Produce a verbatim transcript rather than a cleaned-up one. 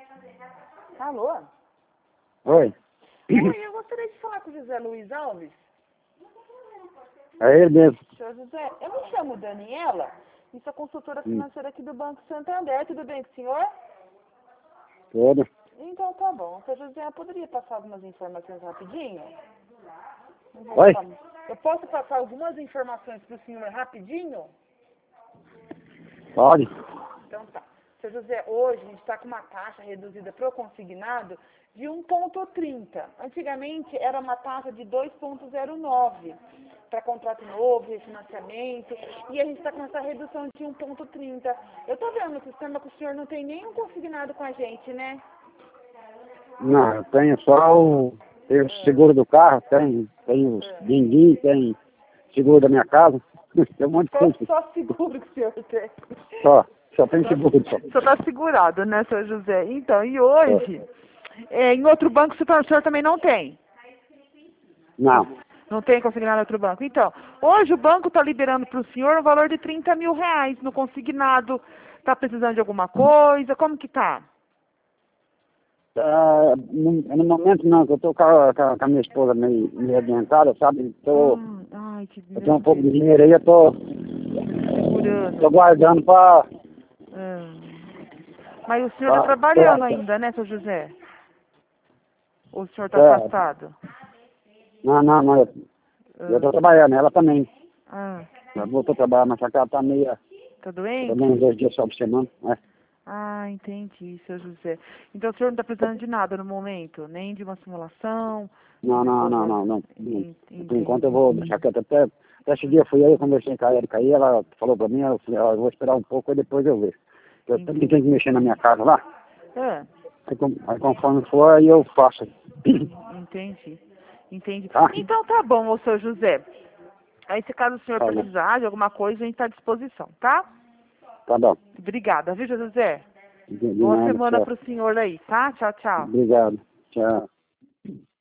Alô? Oi. Oi, eu gostaria de falar com o José Luiz Alves. É ele mesmo. Senhor José, eu me chamo Daniela e sou consultora Hum. financeira aqui do Banco Santander. Tudo bem com o senhor? Tudo. Então tá bom. Senhor José, eu poderia passar algumas informações rapidinho? Não vou Oi? ficar- Eu posso passar algumas informações para o senhor rapidinho? Pode. Então tá. Seu José, hoje a gente está com uma taxa reduzida para o consignado de um vírgula trinta. Antigamente era uma taxa de dois vírgula zero nove para contrato novo, refinanciamento, e a gente está com essa redução de um vírgula trinta. Eu estou vendo no sistema que o senhor não tem nenhum consignado com a gente, né? Não, eu tenho só o, tenho o seguro do carro, tem, tem os din-din, tem seguro da minha casa. Tem um monte de Só, coisa. só seguro que o senhor tem. Só, só tem seguro só. Só está segurado, né, seu José? Então, e hoje, é, em outro banco o senhor também não tem? Não. Não tem consignado em outro banco? Então, hoje o banco está liberando para o senhor um valor de trinta mil reais no consignado. Está precisando de alguma coisa? Como que tá? Ah, no, no momento não, que eu tô com a, com a com a minha esposa meio, meio adiantada, sabe? Tô, Hum, ai, que eu tenho um pouco de Deus. dinheiro aí, eu tô, Segurando. tô guardando pra... Hum. Mas o senhor está pra, trabalhando pra ainda, né, seu José? Ou o senhor está pra- afastado? não, não, não, eu, eu tô Ah, trabalhando, ela também. ah, Ela voltou a trabalhar, mas só que ela tá meio, tá pelo doente? menos dois dias só por semana, né? Ah, entendi, seu José. Então o senhor não está precisando de nada no momento? Nem de uma simulação? Não, não, Depois não, mais... não, não. En- Por enquanto eu Entendi. vou deixar quieto. Até, até esse dia eu fui aí, eu conversei com a Erika aí, ela falou pra mim, eu falei, ó, eu vou esperar um pouco e depois eu vejo. Eu também tenho que mexer na minha casa lá. Ah, Aí, com- aí conforme for, aí eu faço. entendi. Entendi. Tá? Então tá bom, ô seu José. Aí se caso o senhor Tá bom. precisar de alguma coisa, a gente está à disposição, tá? Tá bom. Obrigada, viu, José? De, de Boa nada, semana tchau. pro senhor aí, tá? Tchau, tchau. Obrigado. Tchau.